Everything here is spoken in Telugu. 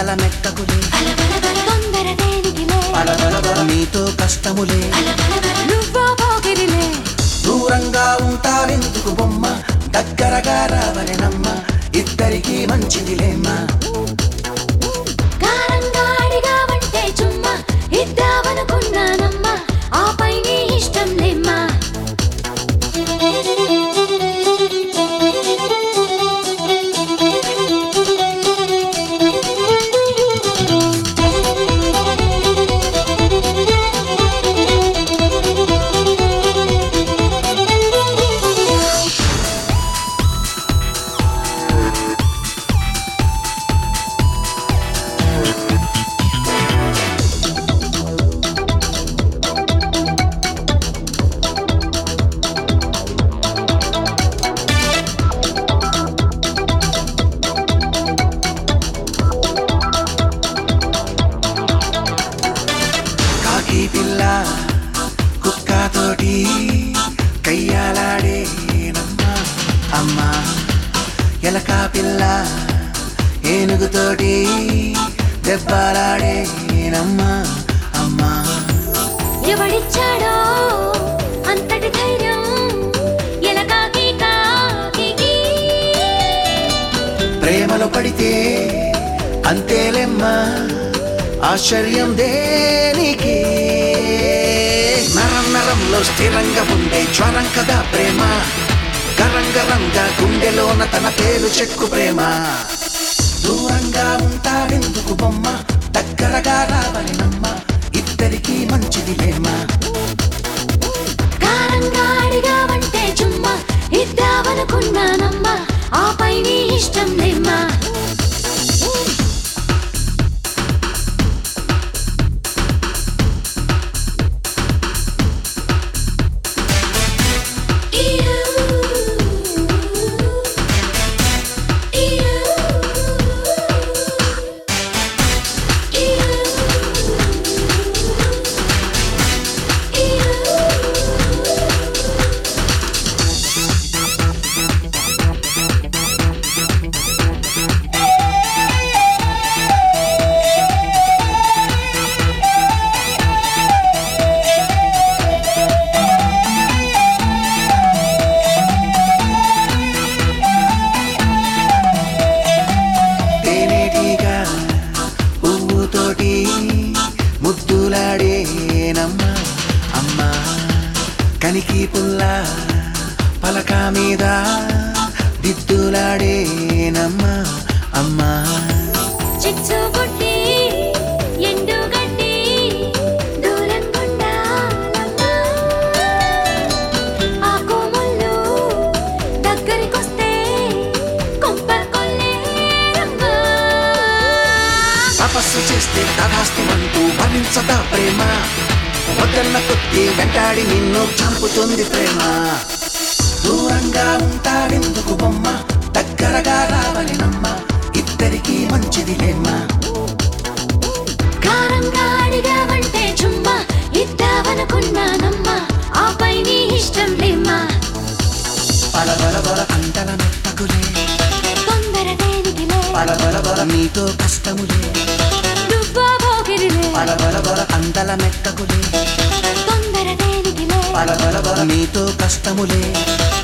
అందల మెక్కకులే తొందర దేనికిలే నీతో కష్టములే నువ్వో పోకిరిలే దూరంగా ఉంటావెందుకు బొమ్మ దగ్గరగా రావలెనమ్మ ఇద్దరికి మంచిదిలేమ్మా కారంగా అడిగావంటే చుమ్మా ఇద్దామనుకున్నానమ్మా ఆపై నీ ఇష్టం లేమ్మా కాకి పిల్ల కుక్కతోటి కయ్యాలాడేనమ్మా అమ్మా ఎలక పిల్ల ఏనుగుతోటి దెబ్బలాడేనమ్మా అమ్మా ఎవడిచ్చాడో అంతటి ధైర్యం ఎలకాకి కాకి ప్రేమలో పడితే అంతేలేమ్మా ఆశ్చర్యం దేనికి నరం నరంలో స్థిరంగా ఉండే జ్వరం కదా ప్రేమ గరంగరంగా గుండెలోన తన పేరు చెక్కు ప్రేమ దూరంగా ఉంటావెందుకు బొమ్మ దగ్గరగా రావలెనమ్మ ఇద్దరికి మంచిదిలేమ్మా కారంగా అడిగావంటే చుమ్మా ఇద్దామనుకున్నానమ్మా ఆపై నీ ఇష్టం లేమ్మా తేనేటిగా పువ్వుతోటి ముద్దులాడేనమ్మా అమ్మా కనికి పుల్ల పలక మీద దిద్దులాడేనమ్మా అమ్మా చిచ్చు పుట్టి ఎండు గడ్డి దూరం కొండాలమ్మా ఆకు ముళ్ళు దగ్గరికొస్తే కొంపకొల్లేరమ్మా తపస్సు చేస్తే తదాస్తిమంటూ భరించదా ప్రేమ వద్దన్న కొద్ది వెంటాడి నిన్ను చంపుతుంది ప్రేమ దూరంగా ఉంటావెందుకు బొమ్మ దగ్గరగా రావలెనమ్మ ఇద్దరికి మంచిదిలేమ్మా కారంగా అడిగావంటే చుమ్మా ఇద్దామనుకున్నానమ్మా ఆపై నీ ఇష్టం లేమ్మా పలబల అంటల మెత్తకులే తొందర దేనికిలే పలబల నీతో కష్టములే నువ్వో పోకిరిలే పలబల అందల మెక్కకులే తొందర దేనికిలే పలబల నీతో కష్టములే